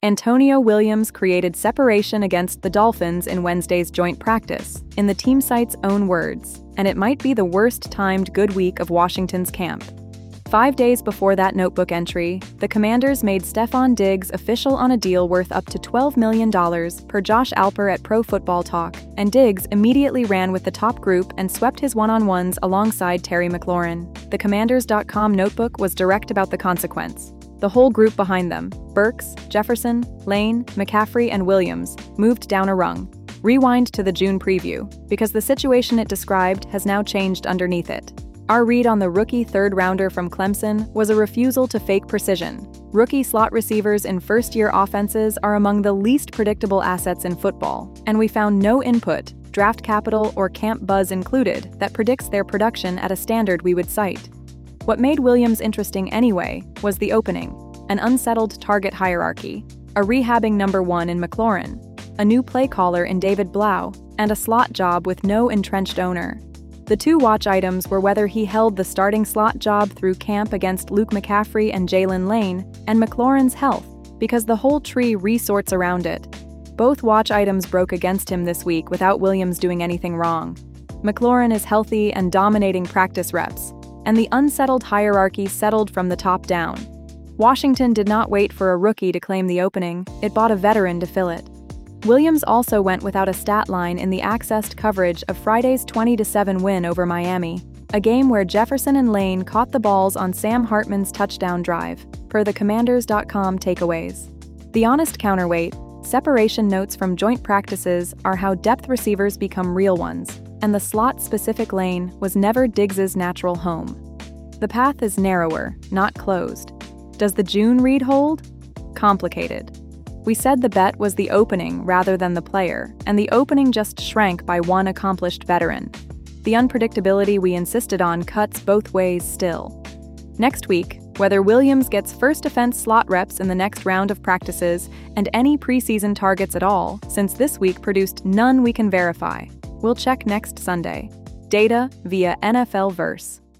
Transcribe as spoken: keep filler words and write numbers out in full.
Antonio Williams created separation against the Dolphins in Wednesday's joint practice, in the team site's own words, and it might be the worst-timed good week of Washington's camp. Five days before that notebook entry, the Commanders made Stefon Diggs official on a deal worth up to twelve million dollars per Josh Alper at Pro Football Talk, and Diggs immediately ran with the top group and swept his one-on-ones alongside Terry McLaurin. The Commanders dot com notebook was direct about the consequence. The whole group behind them, Burks, Jefferson, Lane, McCaffrey, and Williams, moved down a rung. Rewind to the June preview, because the situation it described has now changed underneath it. Our read on the rookie third-rounder from Clemson was a refusal to fake precision. Rookie slot receivers in first-year offenses are among the least predictable assets in football, and we found no input, draft capital, or camp buzz included, that predicts their production at a standard we would cite. What made Williams interesting anyway was the opening, an unsettled target hierarchy, a rehabbing number one in McLaurin, a new play caller in David Blau, and a slot job with no entrenched owner. The two watch items were whether he held the starting slot job through camp against Luke McCaffrey and Jalen Lane, and McLaurin's health, because the whole tree resorts around it. Both watch items broke against him this week without Williams doing anything wrong. McLaurin is healthy and dominating practice reps, and the unsettled hierarchy settled from the top down. Washington did not wait for a rookie to claim the opening, it bought a veteran to fill it. Williams also went without a stat line in the accessed coverage of Friday's twenty to seven win over Miami, a game where Jefferson and Lane caught the balls on Sam Hartman's touchdown drive, per the Commanders dot com takeaways. The honest counterweight, separation notes from joint practices are how depth receivers become real ones, and the slot-specific lane was never Diggs's natural home. The path is narrower, not closed. Does the June read hold? Complicated. We said the bet was the opening rather than the player, and the opening just shrank by one accomplished veteran. The unpredictability we insisted on cuts both ways still. Next week, whether Williams gets first offense slot reps in the next round of practices and any preseason targets at all, since this week produced none we can verify, we'll check next Sunday. Data via N F L Verse.